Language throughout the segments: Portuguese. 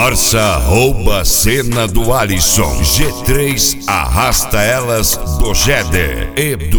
Corsa rouba a cena do Alisson. G3 arrasta elas do Jeder.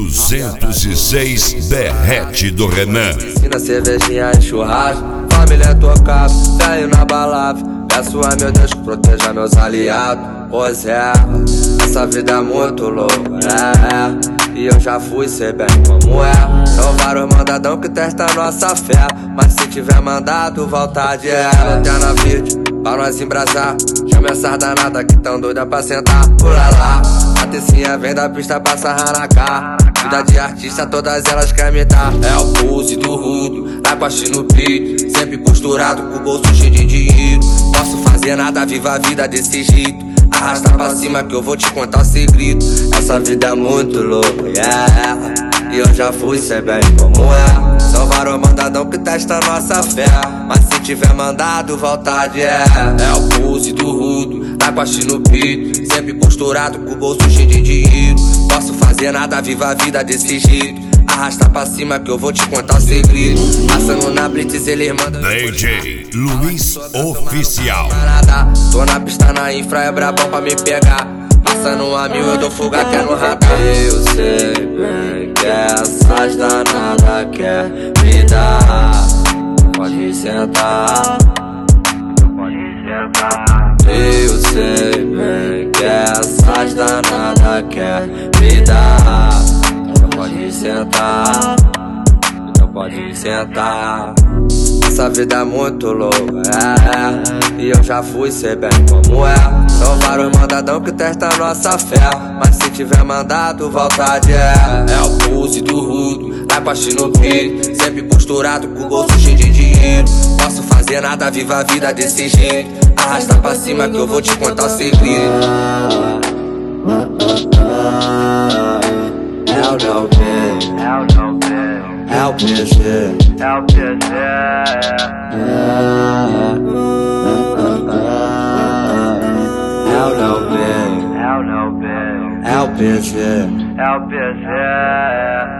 E206 derrete do Renan. Ensina cervejinha e churrasco, família tocava, velho na balada. Peço a meu Deus que proteja meus aliados. Pois é, essa vida é muito louca, e eu já fui, sei bem como é. São vários mandadão que testam nossa fé, mas se tiver mandado, volta de lanterna verde pra nós embrasar. Chama essas danadas que tão doida pra sentar. Pula lá, a tecinha vem da pista pra sarrar na cara. Vida de artista, todas elas querem me dar. É o pulse do rudo, na costa no peito, sempre posturado com o bolso cheio de dinheiro. Posso fazer nada, viva a vida desse jeito. Arrasta pra cima que eu vou te contar o segredo. Essa vida é muito louca, e eu já fui, sei bem como é. São vários mandadão que testam nossa fé, mas se tiver mandado, volta de é o pulse do rudo, na costa no peito, sempre posturado com o bolso cheio de dinheiro. Posso fazer nada, viva a vida desse jeito. Arrasta pra cima que eu vou te contar o segredo. Passando na blitz, eles mandam DJ Luiz Oficial. Tô na pista na infra, é brabão pra me pegar. Passando a 1000, eu dou fuga até no radar. Eu sei bem que essas danadas quer me dar. Pode sentar, pode sentar. Eu sei bem que essas danadas quer me dar. Pode sentar, então pode sentar. Essa vida é muito louca, e eu já fui, sei bem como é. São vários mandadão que testam nossa fé, mas se tiver mandado, volta de é o pulse do rudo, na costa no peito, sempre posturado com o bolso cheio de dinheiro. Posso fazer nada, viva a vida desse jeito. Arrasta pra cima que eu vou te contar o segredo. É o PG, é o PG.